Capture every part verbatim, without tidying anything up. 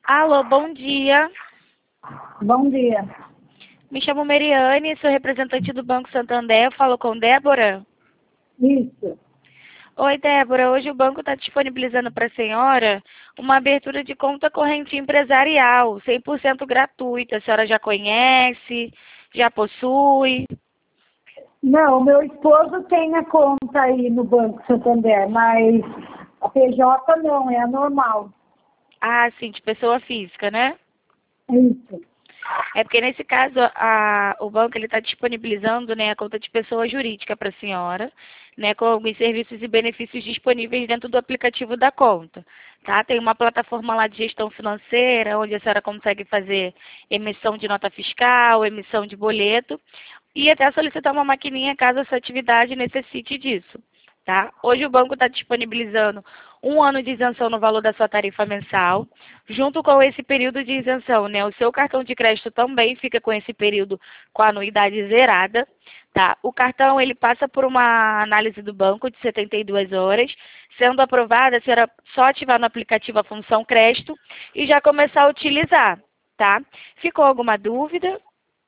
Alô, bom dia. Bom dia. Me chamo Mariane, sou representante do Banco Santander. Eu falo com Débora. Isso. Oi, Débora. Hoje o banco está disponibilizando para a senhora uma abertura de conta corrente empresarial, cem por cento gratuita. A senhora já conhece, já possui? Não, meu esposo tem a conta aí no Banco Santander, mas a P J não, é a normal. Ah, sim, de pessoa física, né? Isso. É porque nesse caso a, o banco ele está disponibilizando, né, a conta de pessoa jurídica para a senhora, né, com alguns serviços e benefícios disponíveis dentro do aplicativo da conta, tá? Tem uma plataforma lá de gestão financeira, onde a senhora consegue fazer emissão de nota fiscal, emissão de boleto e até solicitar uma maquininha caso essa atividade necessite disso. Tá? Hoje o banco está disponibilizando um ano de isenção no valor da sua tarifa mensal. Junto com esse período de isenção, né, o seu cartão de crédito também fica com esse período com a anuidade zerada. Tá? O cartão ele passa por uma análise do banco de setenta e duas horas. Sendo aprovada, a senhora só ativar no aplicativo a função crédito e já começar a utilizar. Tá? Ficou alguma dúvida?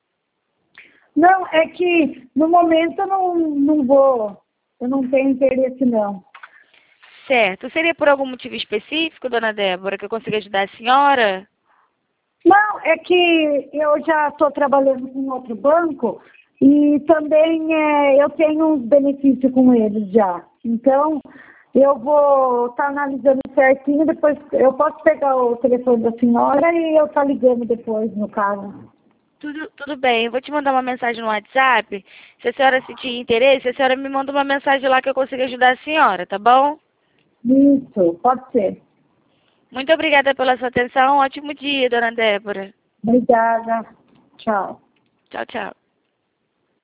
Não, é que no momento eu não, não vou, eu não tenho interesse não. Certo. Seria por algum motivo específico, dona Débora, que eu consiga ajudar a senhora? Não, é que eu já estou trabalhando com outro banco e também é, eu tenho uns benefícios com eles já. Então, eu vou estar analisando certinho, depois eu posso pegar o telefone da senhora e eu estar ligando depois, no caso. Tudo, tudo bem, eu vou te mandar uma mensagem no WhatsApp. Se a senhora sentir interesse, a senhora me manda uma mensagem lá que eu consiga ajudar a senhora, tá bom? Isso, pode ser. Muito obrigada pela sua atenção. Um ótimo dia, dona Débora. Obrigada. Tchau. Tchau, tchau.